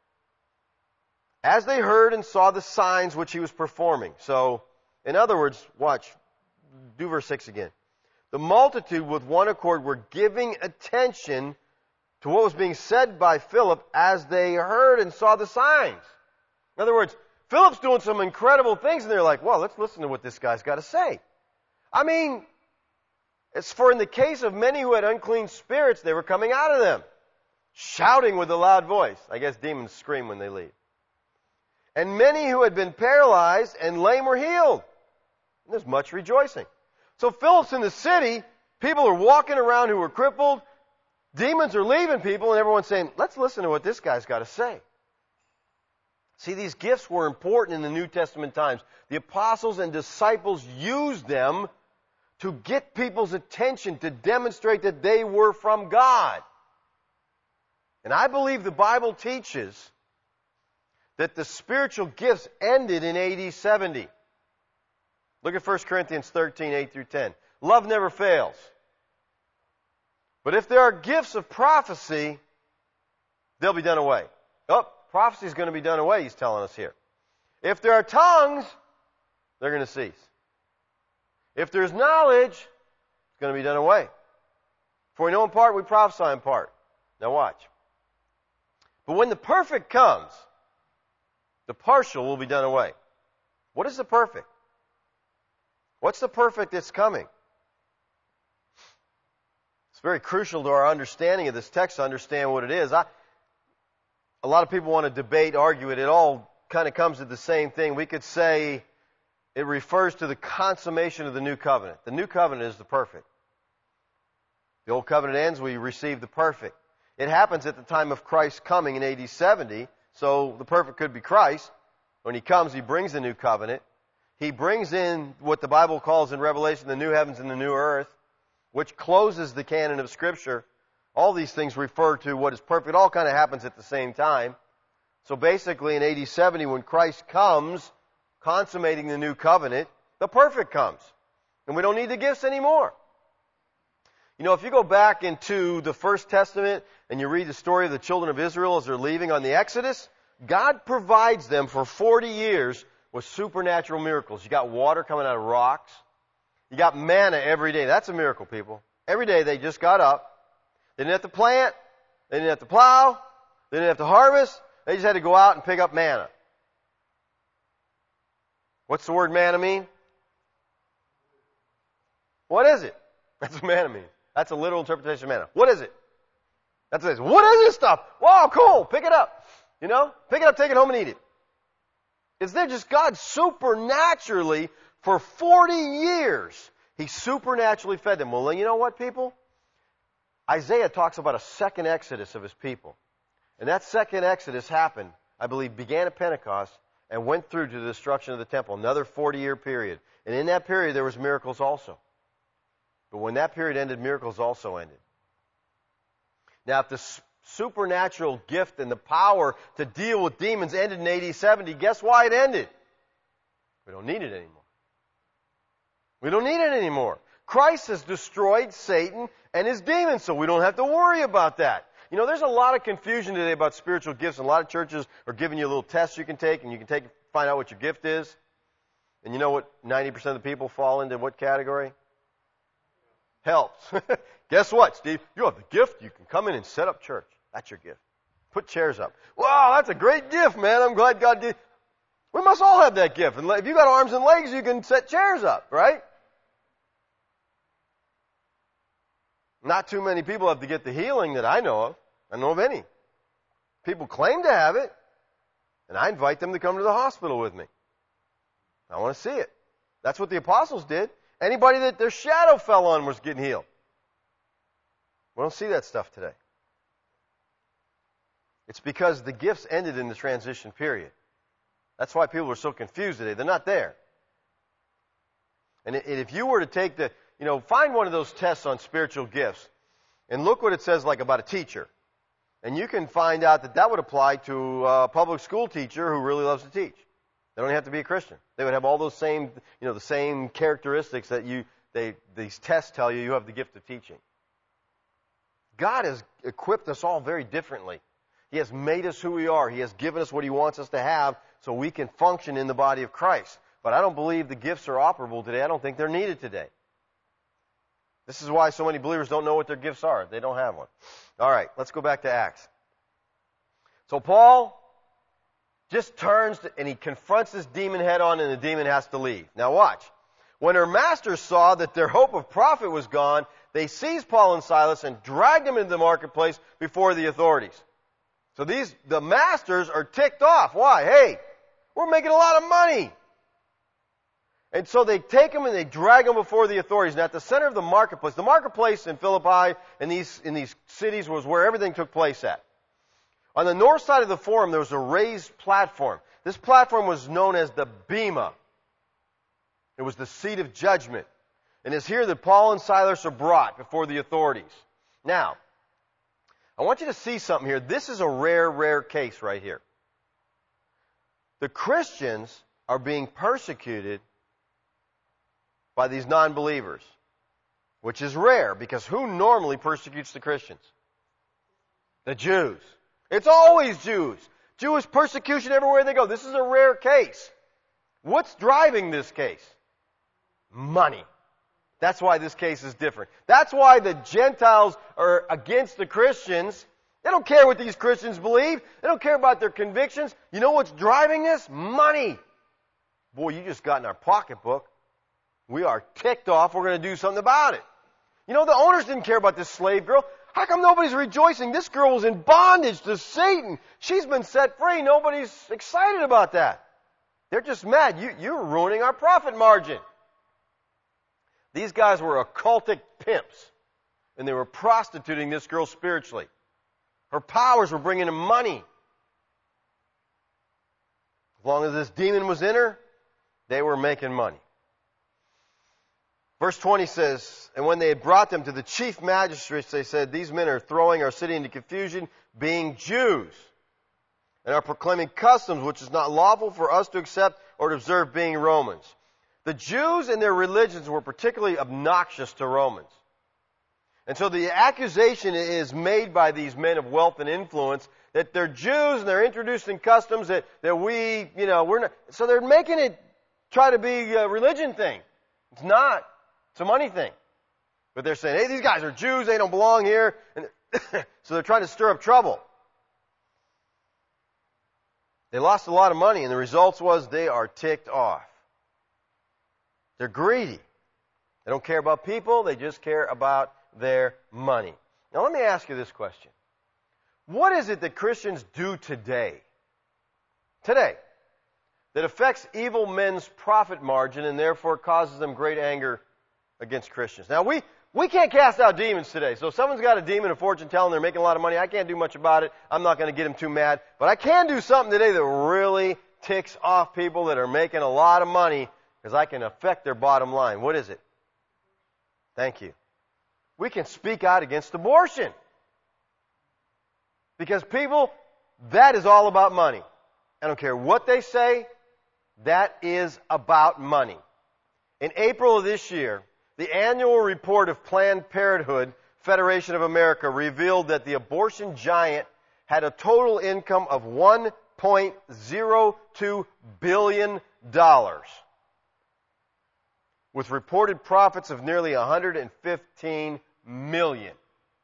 as they heard and saw the signs which he was performing. So, in other words, watch, do verse six again. The multitude with one accord were giving attention to what was being said by Philip as they heard and saw the signs. In other words, Philip's doing some incredible things, and they're like, well, let's listen to what this guy's got to say. I mean, it's for in the case of many who had unclean spirits, they were coming out of them, shouting with a loud voice. I guess demons scream when they leave. And many who had been paralyzed and lame were healed. And there's much rejoicing. So Philip's in the city, people are walking around who are crippled, demons are leaving people, and everyone's saying, let's listen to what this guy's got to say. See, these gifts were important in the New Testament times. The apostles and disciples used them to get people's attention, to demonstrate that they were from God. And I believe the Bible teaches that the spiritual gifts ended in A D seventy. Look at First Corinthians thirteen, eight through ten. Love never fails. But if there are gifts of prophecy, they'll be done away. Oh, prophecy is going to be done away, he's telling us here. If there are tongues, they're going to cease. If there's knowledge, it's going to be done away. For we know in part, we prophesy in part. Now watch. But when the perfect comes, the partial will be done away. What is the perfect? What's the perfect that's coming? It's very crucial to our understanding of this text to understand what it is. I, a lot of people want to debate, argue it. It all kind of comes to the same thing. We could say it refers to the consummation of the new covenant. The new covenant is the perfect. The old covenant ends, we receive the perfect. It happens at the time of Christ's coming in A D seventy, so the perfect could be Christ. When he comes, he brings the new covenant. He brings in what the Bible calls in Revelation the new heavens and the new earth, which closes the canon of Scripture. All these things refer to what is perfect. It all kind of happens at the same time. So basically in A D seventy, when Christ comes, consummating the new covenant, the perfect comes. And we don't need the gifts anymore. You know, if you go back into the First Testament and you read the story of the children of Israel as they're leaving on the Exodus, God provides them for forty years with supernatural miracles. You got water coming out of rocks. You got manna every day. That's a miracle, people. Every day they just got up. They didn't have to plant. They didn't have to plow. They didn't have to harvest. They just had to go out and pick up manna. What's the word manna mean? What is it? That's what manna means. That's a literal interpretation of manna. What is it? That's what it is. What is this stuff? Wow, cool. Pick it up. You know? Pick it up, take it home and eat it. Is there just God supernaturally, for forty years, He supernaturally fed them? Well, you know what, people? Isaiah talks about a second exodus of his people. And that second exodus happened, I believe, began at Pentecost and went through to the destruction of the temple, another forty-year period. And in that period, there was miracles also. But when that period ended, miracles also ended. Now, if the supernatural gift and the power to deal with demons ended in A D seventy, guess why it ended? We don't need it anymore. We don't need it anymore. Christ has destroyed Satan and his demons, so we don't have to worry about that. You know, there's a lot of confusion today about spiritual gifts, and a lot of churches are giving you a little test you can take, and you can take find out what your gift is. And you know what ninety percent of the people fall into what category? Helps. Guess what, Steve? You have the gift. You can come in and set up church. That's your gift. Put chairs up. Wow, that's a great gift, man. I'm glad God did. We must all have that gift. And if you got arms and legs, you can set chairs up, right? Not too many people have to get the healing that I know of. I know of any. People claim to have it, and I invite them to come to the hospital with me. I want to see it. That's what the apostles did. Anybody that their shadow fell on was getting healed. We don't see that stuff today. It's because the gifts ended in the transition period. That's why people are so confused today. They're not there. And if you were to take the, you know, find one of those tests on spiritual gifts and look what it says like about a teacher. And you can find out that that would apply to a public school teacher who really loves to teach. They don't have to be a Christian. They would have all those same, you know, the same characteristics that you, they, these tests tell you you have the gift of teaching. God has equipped us all very differently. He has made us who we are. He has given us what He wants us to have so we can function in the body of Christ. But I don't believe the gifts are operable today. I don't think they're needed today. This is why so many believers don't know what their gifts are. They don't have one. All right, let's go back to Acts. So Paul just turns to, and he confronts this demon head on, and the demon has to leave. Now watch. When her masters saw that their hope of profit was gone, they seized Paul and Silas and dragged them into the marketplace before the authorities. So these, the masters are ticked off. Why? Hey, we're making a lot of money. And so they take them and they drag them before the authorities. And at the center of the marketplace, the marketplace in Philippi and these, in these cities was where everything took place at. On the north side of the forum, there was a raised platform. This platform was known as the Bema. It was the seat of judgment. And it's here that Paul and Silas are brought before the authorities. Now, I want you to see something here. This is a rare, rare case right here. The Christians are being persecuted by these non-believers, which is rare because who normally persecutes the Christians? The Jews. It's always Jews. Jewish persecution everywhere they go. This is a rare case. What's driving this case? Money. That's why this case is different. That's why the Gentiles are against the Christians. They don't care what these Christians believe. They don't care about their convictions. You know what's driving this? Money. Boy, you just got in our pocketbook. We are ticked off. We're going to do something about it. You know, the owners didn't care about this slave girl. How come nobody's rejoicing? This girl was in bondage to Satan. She's been set free. Nobody's excited about that. They're just mad. You, you're ruining our profit margin. These guys were occultic pimps, and they were prostituting this girl spiritually. Her powers were bringing them money. As long as this demon was in her, they were making money. Verse twenty says, and when they had brought them to the chief magistrates, they said, these men are throwing our city into confusion, being Jews, and are proclaiming customs which is not lawful for us to accept or to observe, being Romans. The Jews and their religions were particularly obnoxious to Romans. And so the accusation is made by these men of wealth and influence that they're Jews and they're introducing customs that, that we, you know, we're not. So they're making it try to be a religion thing. It's not. It's a money thing. But they're saying, hey, these guys are Jews, they don't belong here. And so they're trying to stir up trouble. They lost a lot of money, and the results was they are ticked off. They're greedy. They don't care about people, they just care about their money. Now let me ask you this question. What is it that Christians do today, today, that affects evil men's profit margin and therefore causes them great anger against Christians? Now, we, we can't cast out demons today. So if someone's got a demon, a fortune telling, they're making a lot of money, I can't do much about it. I'm not going to get them too mad. But I can do something today that really ticks off people that are making a lot of money because I can affect their bottom line. What is it? Thank you. We can speak out against abortion. Because people, that is all about money. I don't care what they say, that is about money. In April of this year, the annual report of Planned Parenthood Federation of America revealed that the abortion giant had a total income of one point zero two billion dollars, with reported profits of nearly one hundred fifteen million dollars.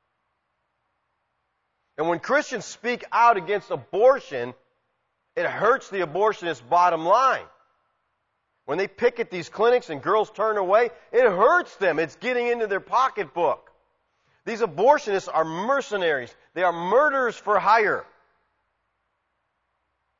And when Christians speak out against abortion, it hurts the abortionist's bottom line. When they picket these clinics and girls turn away, it hurts them. It's getting into their pocketbook. These abortionists are mercenaries. They are murderers for hire.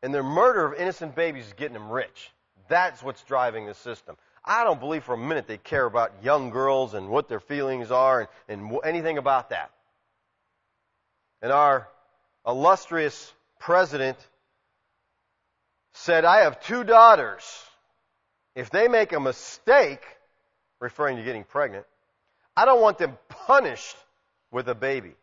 And their murder of innocent babies is getting them rich. That's what's driving the system. I don't believe for a minute they care about young girls and what their feelings are and, and anything about that. And our illustrious president said, I have two daughters. If they make a mistake, referring to getting pregnant, I don't want them punished with a baby.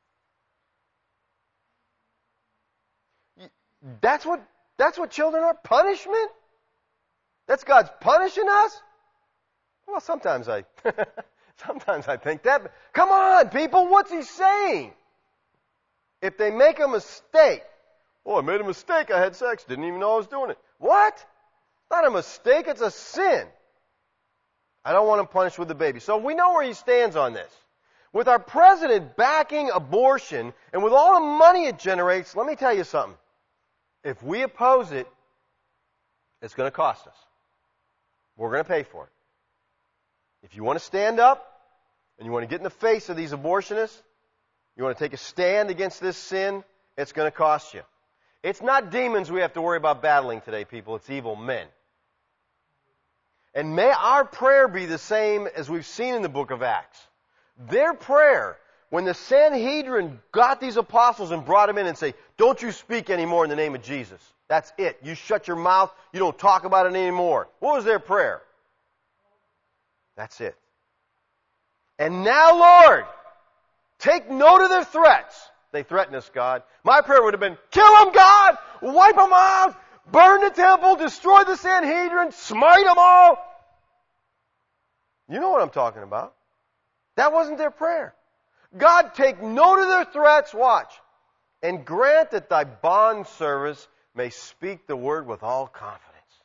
That's what, that's what children are? Punishment? That's God's punishing us? Well, sometimes I, sometimes I think that. Come on, people, what's he saying? If they make a mistake, oh, I made a mistake, I had sex, didn't even know I was doing it. What? It's not a mistake, it's a sin. I don't want him punished with the baby. So we know where he stands on this. With our president backing abortion and with all the money it generates, let me tell you something. If we oppose it, it's going to cost us. We're going to pay for it. If you want to stand up and you want to get in the face of these abortionists, you want to take a stand against this sin, it's going to cost you. It's not demons we have to worry about battling today, people. It's evil men. And may our prayer be the same as we've seen in the book of Acts. Their prayer, when the Sanhedrin got these apostles and brought them in and say, don't you speak anymore in the name of Jesus. That's it. You shut your mouth. You don't talk about it anymore. What was their prayer? That's it. And now, Lord, take note of their threats. They threaten us, God. My prayer would have been, kill them, God! Wipe them out! Burn the temple! Destroy the Sanhedrin! Smite them all! You know what I'm talking about. That wasn't their prayer. God, take note of their threats, watch, and grant that thy bondservants may speak the word with all confidence.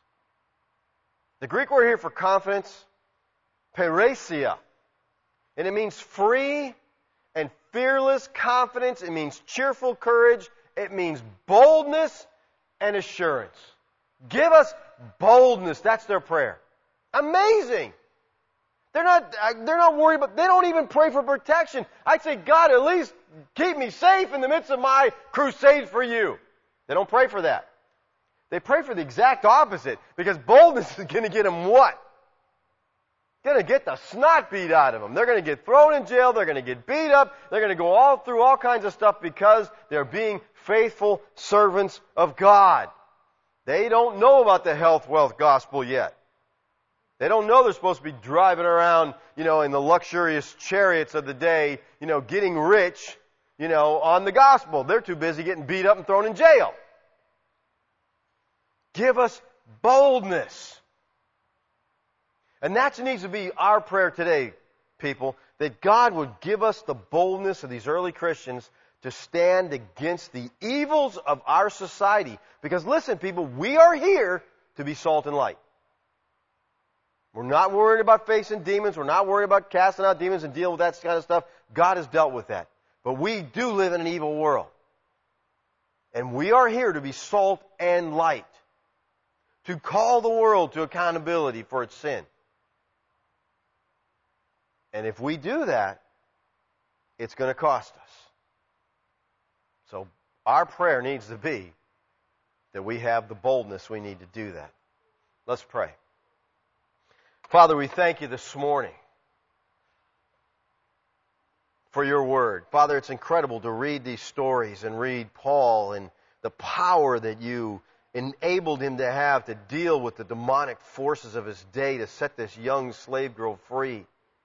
The Greek word here for confidence, peresia, and it means free and fearless confidence. It means cheerful courage. It means boldness and assurance. Give us boldness. That's their prayer. Amazing. They're not, they're not worried about, they don't even pray for protection. I'd say, God, at least keep me safe in the midst of my crusade for you. They don't pray for that. They pray for the exact opposite, because boldness is going to get them what? Going to get the snot beat out of them. They're going to get thrown in jail. They're going to get beat up. They're going to go all through all kinds of stuff because they're being faithful servants of God. They don't know about the health, wealth gospel yet. They don't know they're supposed to be driving around, you know, in the luxurious chariots of the day, you know, getting rich, you know, on the gospel. They're too busy getting beat up and thrown in jail. Give us boldness. And that needs to be our prayer today, people, that God would give us the boldness of these early Christians to stand against the evils of our society. Because listen, people, we are here to be salt and light. We're not worried about facing demons. We're not worried about casting out demons and dealing with that kind of stuff. God has dealt with that. But we do live in an evil world. And we are here to be salt and light. To call the world to accountability for its sin. And if we do that, it's going to cost us. So our prayer needs to be that we have the boldness we need to do that. Let's pray. Father, we thank you this morning for your word. Father, it's incredible to read these stories and read Paul and the power that you enabled him to have to deal with the demonic forces of his day to set this young slave girl free.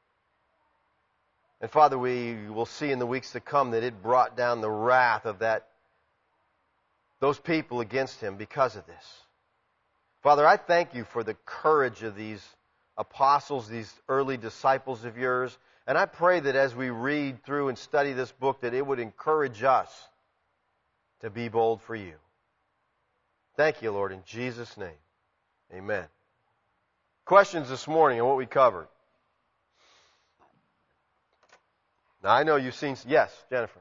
And Father, we will see in the weeks to come that it brought down the wrath of that, those people against him because of this. Father, I thank you for the courage of these apostles, these early disciples of yours. And I pray that as we read through and study this book, that it would encourage us to be bold for you. Thank you, Lord, in Jesus' name. Amen. Questions this morning on what we covered? Now, I know you've seen... Yes, Jennifer.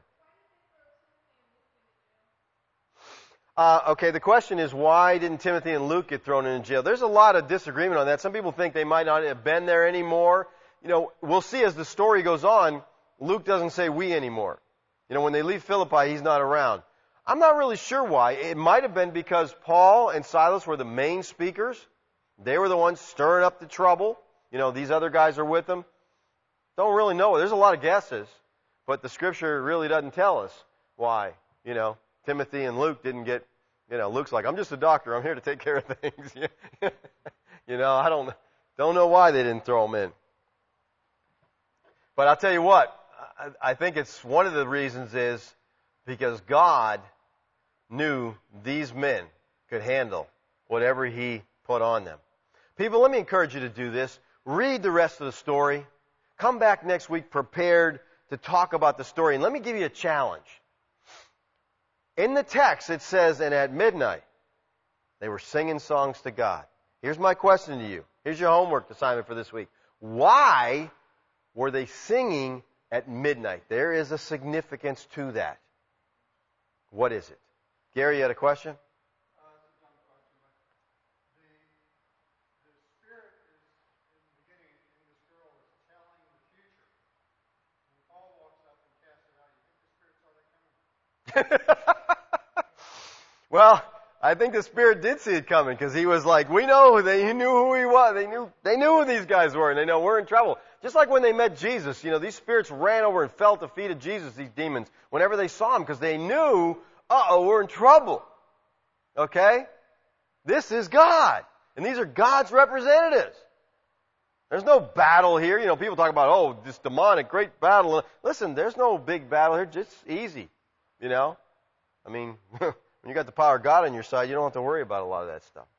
Uh, okay, the question is, why didn't Timothy and Luke get thrown in jail? There's a lot of disagreement on that. Some people think they might not have been there anymore. You know, we'll see as the story goes on, Luke doesn't say we anymore. You know, when they leave Philippi, he's not around. I'm not really sure why. It might have been because Paul and Silas were the main speakers. They were the ones stirring up the trouble. You know, these other guys are with them. Don't really know. There's a lot of guesses, but the Scripture really doesn't tell us why. You know, Timothy and Luke didn't get, you know, Luke's like, I'm just a doctor. I'm here to take care of things. You know, I don't, don't know why they didn't throw them in. But I'll tell you what, I, I think it's one of the reasons is because God knew these men could handle whatever He put on them. People, let me encourage you to do this. Read the rest of the story. Come back next week prepared to talk about the story. And let me give you a challenge. In the text, it says, and at midnight, they were singing songs to God. Here's my question to you. Here's your homework assignment for this week. Why were they singing at midnight? There is a significance to that. What is it? Gary, you had a question? Well, I think the Spirit did see it coming because he was like, we know, they, he knew who he was. They knew, they knew who these guys were, and they know we're in trouble. Just like when they met Jesus, you know, these spirits ran over and fell at the feet of Jesus, these demons, whenever they saw him because they knew, uh-oh, we're in trouble. Okay? This is God. And these are God's representatives. There's no battle here. You know, people talk about, oh, this demonic, great battle. Listen, there's no big battle here. Just easy. You know? I mean, when you got the power of God on your side, you don't have to worry about a lot of that stuff.